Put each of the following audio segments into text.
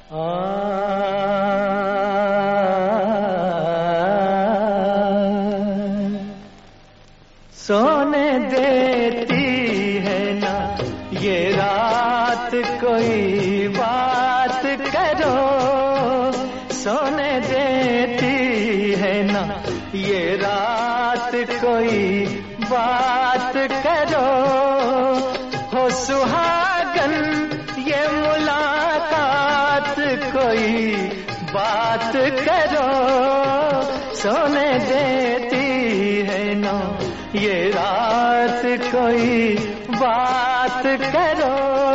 सोने देती है ना ये रात, कोई बात करो। सोने देती है ना ये रात, कोई बात करो। हो सुहागन ये मुलाकात, कोई बात करो। सोने देती है ना ये रात, कोई बात करो।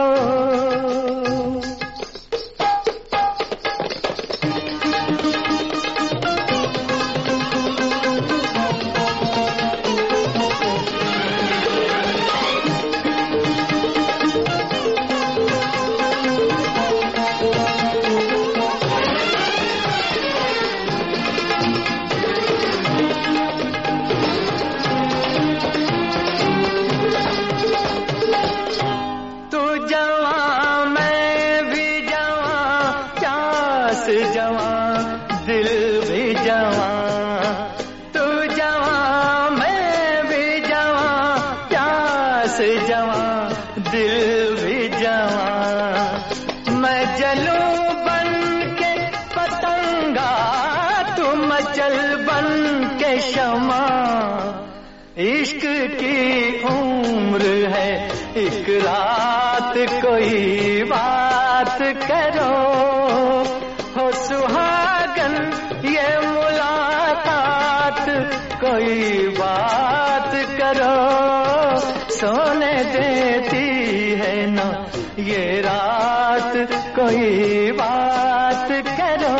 जवां दिल भी जवां, तू जवां मैं भी जवां, प्यास जवां दिल भी जवां। मैं जलूं बन के पतंगा, तू मचल बन के शमा। इश्क की उम्र है एक रात, कोई बात करो। हो सुहागन ये मुलाकात, कोई बात करो। सोने देती है ना ये रात, कोई बात करो।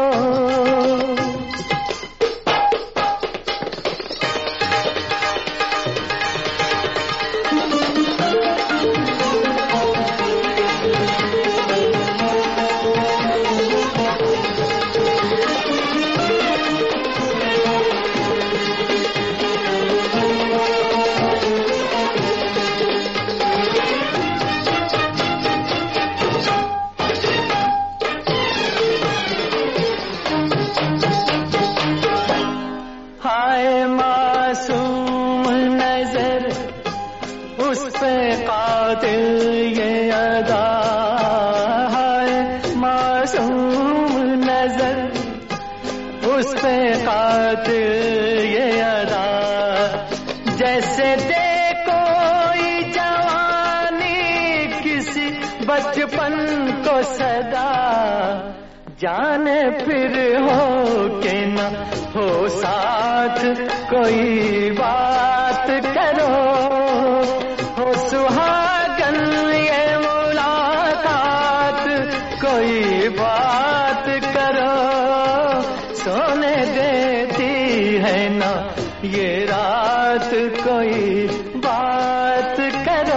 मासूम नजर उस पे कातिल ये अदा है। मासूम नजर उस पे कातिल ये अदा। जैसे दे कोई जवानी किसी बचपन को सदा। जाने फिर हो के न हो साथ, कोई बात करो। हो सुहागन ये मुलाकात, कोई बात करो। सोने देती है ना ये रात, कोई बात करो।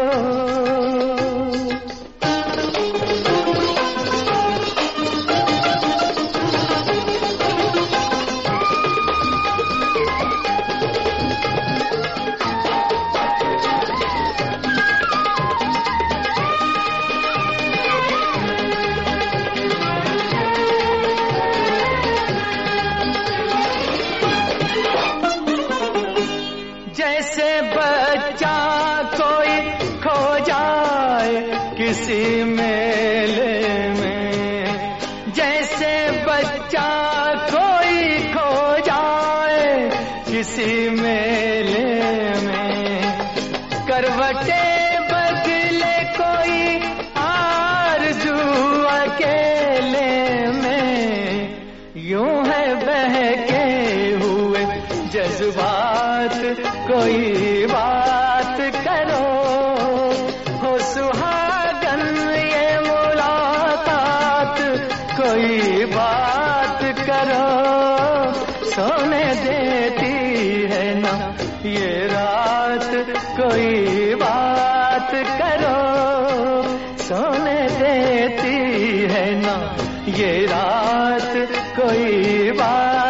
जैसे बच्चा कोई खो जाए किसी मेले में। जैसे बच्चा कोई खो जाए किसी मेले में। करवटे बदले कोई आरज़ू अकेले में। यूं है बहके हुए जज्बात, कोई बात करो। हो सुहागन ये मुलाकात, कोई बात करो। सोने देती है ना ये रात, कोई बात करो। सोने देती है ना ये रात, कोई बात